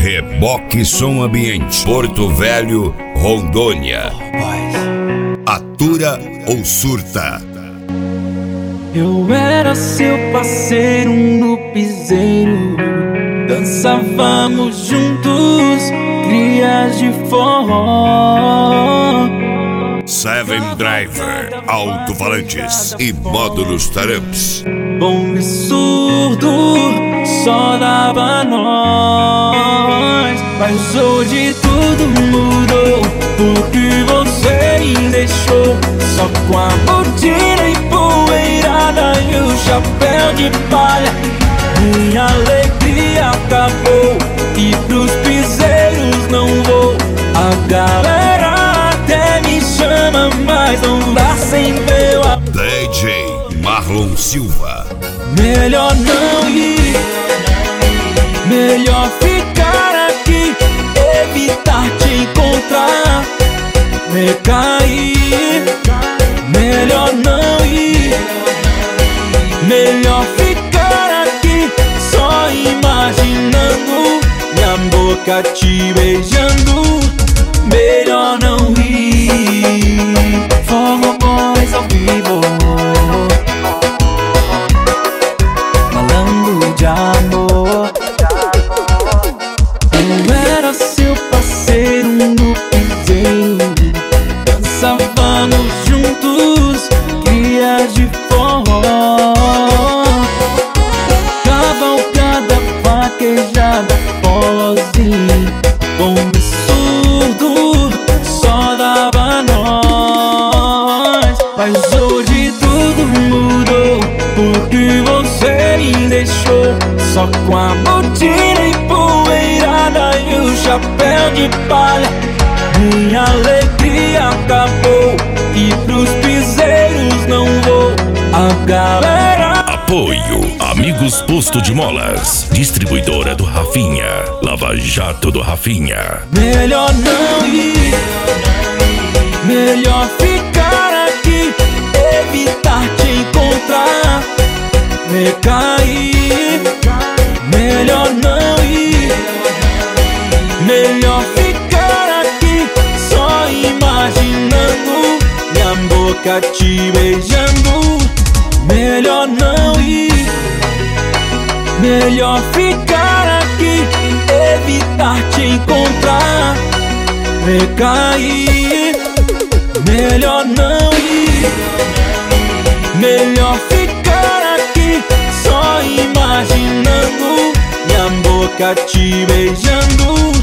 Reboque Som Ambiente, Porto Velho, Rondônia. Atura ou surta? Eu era seu parceiro no piseiro, dançávamos juntos, crias de forró. Seven Driver, alto-falantes e módulos taramps. Bom e surdo, só dava nós. Mas hoje tudo mudou, porque você me deixou só com a botina empoeirada e o chapéu de palha. Minha alegria acabou e pros piseiros não vou. A galera até me chama, mas não dá sem meu apoio. DJ Marlon Silva. Melhor não ir, melhor ficar aqui, evitar te encontrar, me cair. Melhor não ir, melhor ficar aqui, só imaginando minha boca te beijando. Melhor não ir, Forró Boys ao vivo, falando de amor. Eu era seu parceiro no piseiro, dançávamos juntos, crias de forró. Cavalgada, vaquejada, forrozinho, bom e surdo, só dava nós. Mas hoje tudo mudou, porque você me deixou só com a botina empoeirada e o chapéu de palha. Minha alegria acabou e pros piseiros não vou. A galera... Apoio Amigos Posto de Molas, distribuidora do Rafinha, Lava Jato do Rafinha. Melhor não ir, melhor ficar aqui, evitar te encontrar, me cair. Melhor não ir, melhor ficar aqui, só imaginando minha boca te beijando. Melhor não ir, melhor ficar aqui, evitar te encontrar, me cair. Melhor não ir, melhor ficar aqui, só imaginando minha boca te beijando.